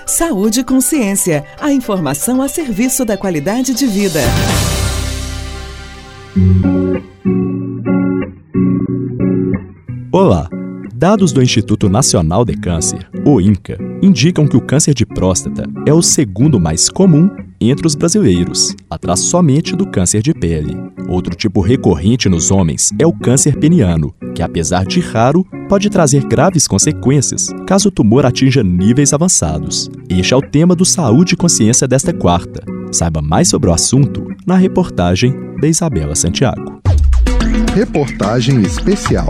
Saúde e Consciência, a informação a serviço da qualidade de vida. Olá! Dados do Instituto Nacional de Câncer, o INCA, indicam que o câncer de próstata é o segundo mais comum entre os brasileiros, atrás somente do câncer de pele. Outro tipo recorrente nos homens é o câncer peniano, que apesar de raro, pode trazer graves consequências caso o tumor atinja níveis avançados. Este é o tema do Saúde e Consciência desta quarta. Saiba mais sobre o assunto na reportagem de Isabela Santiago. Reportagem especial.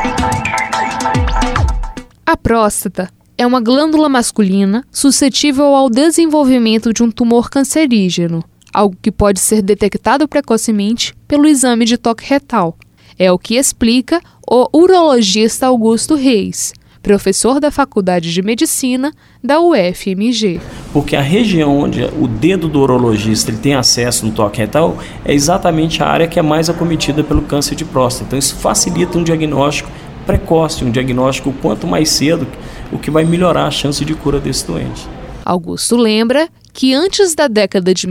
A próstata é uma glândula masculina suscetível ao desenvolvimento de um tumor cancerígeno, algo que pode ser detectado precocemente pelo exame de toque retal. É o que explica o urologista Augusto Reis, professor da Faculdade de Medicina da UFMG. Porque a região onde o dedo do urologista ele tem acesso no toque retal é exatamente a área que é mais acometida pelo câncer de próstata. Então isso facilita um diagnóstico precoce, um diagnóstico quanto mais cedo, o que vai melhorar a chance de cura desse doente. Augusto lembra que antes da década de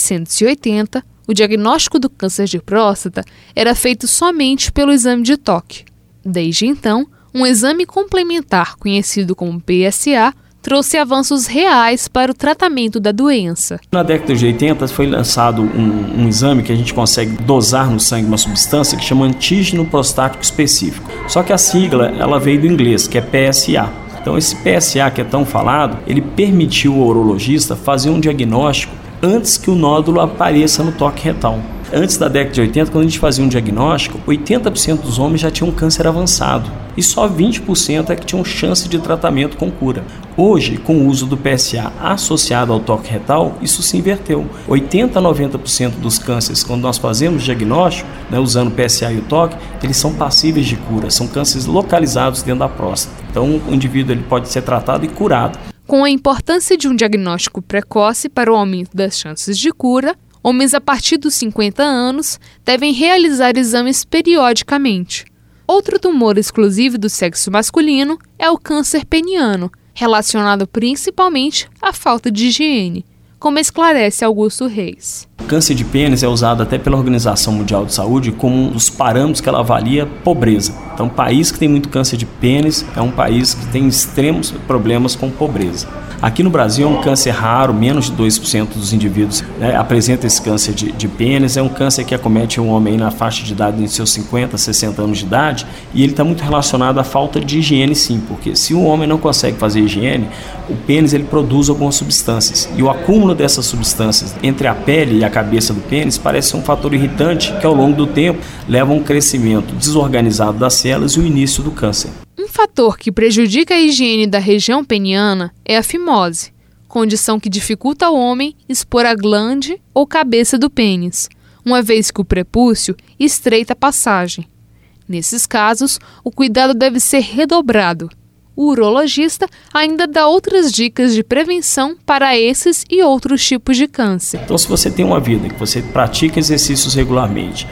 1980, o diagnóstico do câncer de próstata era feito somente pelo exame de toque. Desde então, um exame complementar conhecido como PSA trouxe avanços reais para o tratamento da doença. Na década de 80 foi lançado um exame que a gente consegue dosar no sangue uma substância que chama antígeno prostático específico. Só que a sigla ela veio do inglês, que é PSA. Então esse PSA que é tão falado, ele permitiu ao urologista fazer um diagnóstico antes que o nódulo apareça no toque retal. Antes da década de 80, quando a gente fazia um diagnóstico, 80% dos homens já tinham câncer avançado e só 20% é que tinham chance de tratamento com cura. Hoje, com o uso do PSA associado ao toque retal, isso se inverteu. 80% a 90% dos cânceres, quando nós fazemos diagnóstico, usando o PSA e o toque, eles são passíveis de cura, são cânceres localizados dentro da próstata. Então, o indivíduo ele pode ser tratado e curado. Com a importância de um diagnóstico precoce para o aumento das chances de cura, homens a partir dos 50 anos devem realizar exames periodicamente. Outro tumor exclusivo do sexo masculino é o câncer peniano, relacionado principalmente à falta de higiene, como esclarece Augusto Reis. O câncer de pênis é usado até pela Organização Mundial de Saúde como um dos parâmetros que ela avalia pobreza. Então, um país que tem muito câncer de pênis é um país que tem extremos problemas com pobreza. Aqui no Brasil é um câncer raro, menos de 2% dos indivíduos apresenta esse câncer de pênis. É um câncer que acomete um homem na faixa de idade de seus 50, 60 anos de idade e ele está muito relacionado à falta de higiene sim, porque se o homem não consegue fazer higiene, o pênis ele produz algumas substâncias e o acúmulo dessas substâncias entre a pele e a cabeça do pênis parece ser um fator irritante que ao longo do tempo leva a um crescimento desorganizado das células e o início do câncer. Um fator que prejudica a higiene da região peniana é a fimose, condição que dificulta ao homem expor a glande ou cabeça do pênis, uma vez que o prepúcio estreita a passagem. Nesses casos, o cuidado deve ser redobrado. O urologista ainda dá outras dicas de prevenção para esses e outros tipos de câncer. Então, se você tem uma vida que você pratica exercícios regularmente,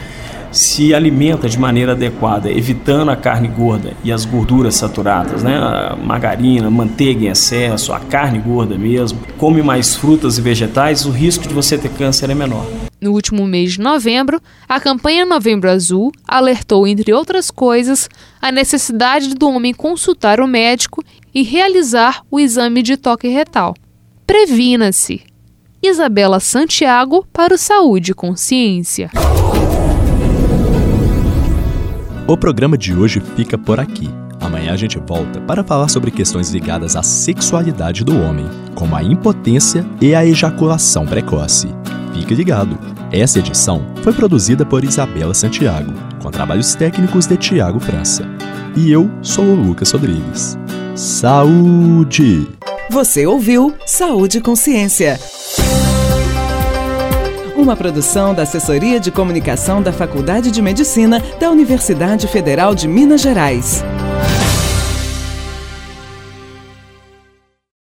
se alimenta de maneira adequada, evitando a carne gorda e as gorduras saturadas, a margarina, manteiga em excesso, a carne gorda mesmo, come mais frutas e vegetais, o risco de você ter câncer é menor. No último mês de novembro, a campanha Novembro Azul alertou, entre outras coisas, a necessidade do homem consultar o médico e realizar o exame de toque retal. Previna-se! Isabela Santiago para o Saúde e Consciência. O programa de hoje fica por aqui. Amanhã a gente volta para falar sobre questões ligadas à sexualidade do homem, como a impotência e a ejaculação precoce. Fique ligado! Essa edição foi produzida por Isabela Santiago, com trabalhos técnicos de Tiago França. E eu sou o Lucas Rodrigues. Saúde! Você ouviu Saúde e Consciência. Uma produção da Assessoria de Comunicação da Faculdade de Medicina da Universidade Federal de Minas Gerais.